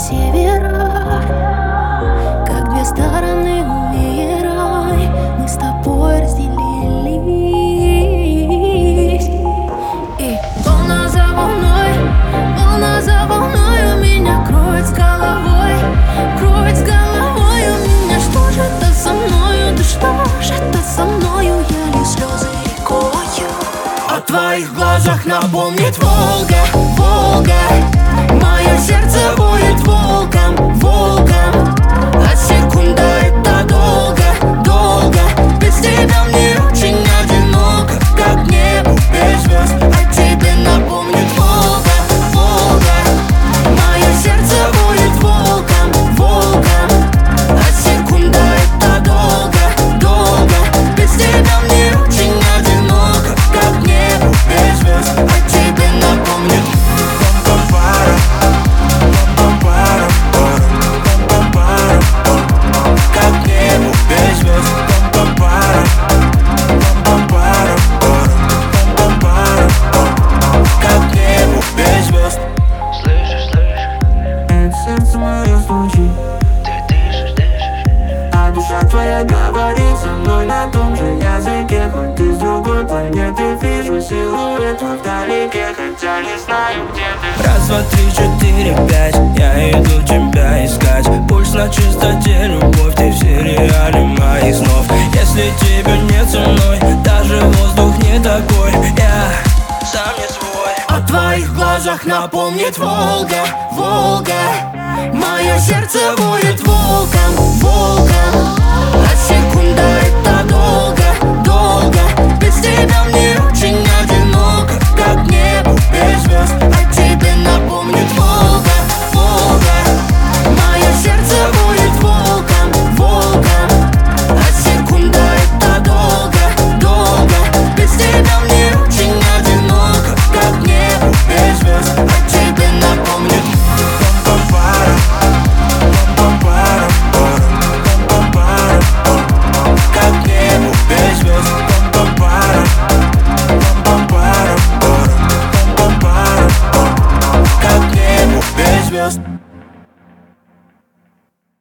севера, как две стороны веера, мы с тобой разделились. И волна за волной меня кроет с головой, у меня. Что же это со мною, да что же это со мною? Я лью слезы рекою. О твоих глазах напомнит Волга, Волга. Мое сердце воет волком, волком. А секунда это долго, долго. Без тебя мне очень одиноко, как небо без звезд. О тебе напомнит Волга, Волга. Мое сердце воет волком, волком. А секунда это долго, долго. Без тебя мне очень одиноко, как небо без звезд. О тебе напомнит как небо без звезд. Как небо без звезд. Слышишь, Сердце мое стучит, ты дышишь, а душа твоя говорит со мной на том же языке. Хоть ты с другой планеты, вижу силуэт вдалеке, хотя не знаю, где ты. Раз, два, три, четыре, пять, я иду тебя искать. Пульс на чистоте, любовь, ты в сериале моих снов. Если тебя нет со мной, даже воздух не такой. Я сам не свой. О твоих глазах напомнит Волга, Волга. Мое сердце воет волком, волком.